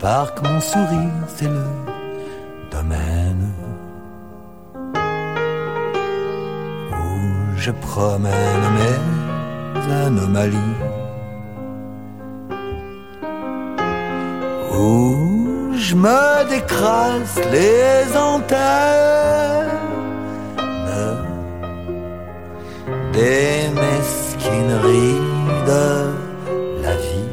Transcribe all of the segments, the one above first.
parc Montsouris, c'est le domaine où je promène mes anomalies, où je me décrasse les antennes des mesquineries de la vie.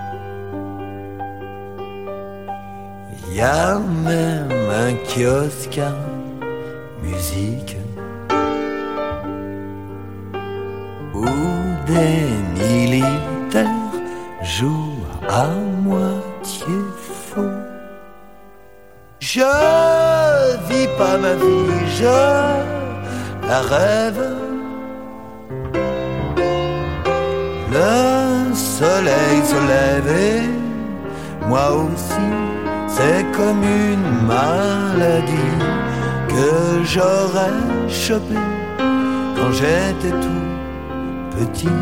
Y a même un kiosque à musique où des militaires jouent à moitié faux. Je vis pas ma vie, je la rêve. Le soleil se lève et moi aussi, c'est comme une maladie que j'aurais chopé quand j'étais tout petit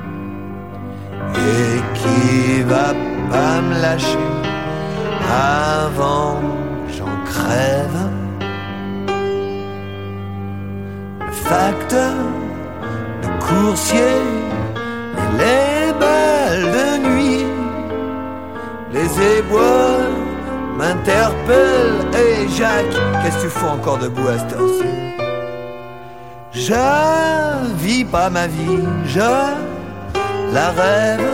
et qui va pas me lâcher avant que j'en crève. Le facteur, le coursier, les balles de nuit, les éboueurs m'interpellent. Hey Jacques, qu'est-ce que tu fous encore debout à cette heure-ci? Je vis pas ma vie, je la rêve.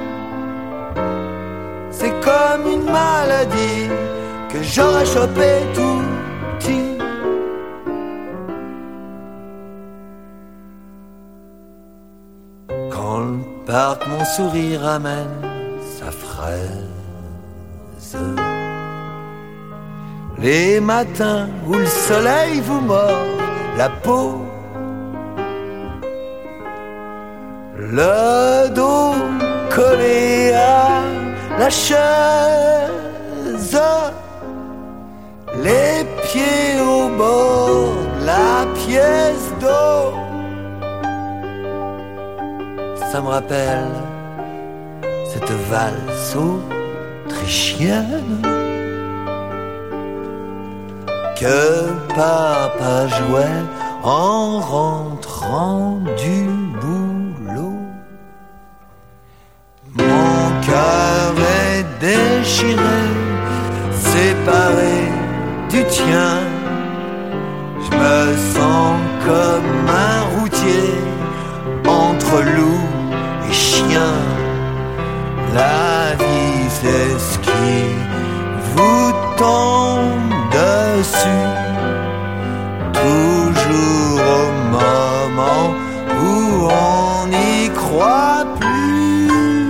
C'est comme une maladie que j'aurais chopé tout petit. Quand le parc Montsouris ramène sa fraise, les matins où le soleil vous mord la peau, le dos collé à la chaise, les pieds au bord de la pièce d'eau. Ça me rappelle cette valse autrichienne que papa jouait en rentrant du boulot. Mon cœur est déchiré, séparé du tien. Je me sens comme un routier entre loup et chien. La vie c'est ce qui vous tombe dessus, toujours au moment où on n'y croit plus.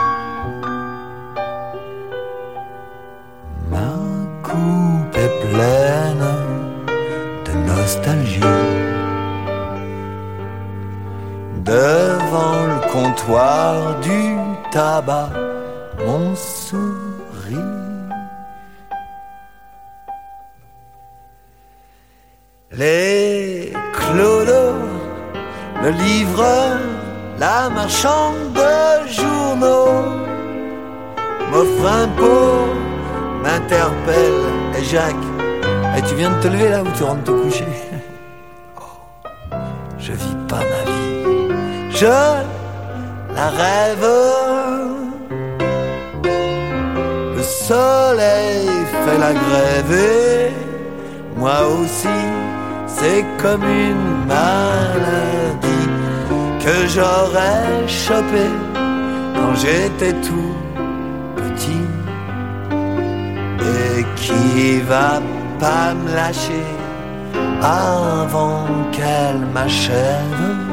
Ma coupe est pleine de nostalgie. Devant le comptoir du tabac, Montsouris. Les clodos, le livreur, la marchande de journaux m'offre un pot, m'interpelle. Et Jacques, tu viens de te lever là ou tu rentres te coucher? Oh, je vis pas ma vie, je la rêve. Le soleil fait la grève et moi aussi, c'est comme une maladie que j'aurais chopé quand j'étais tout petit et qui va pas me lâcher avant qu'elle m'achève.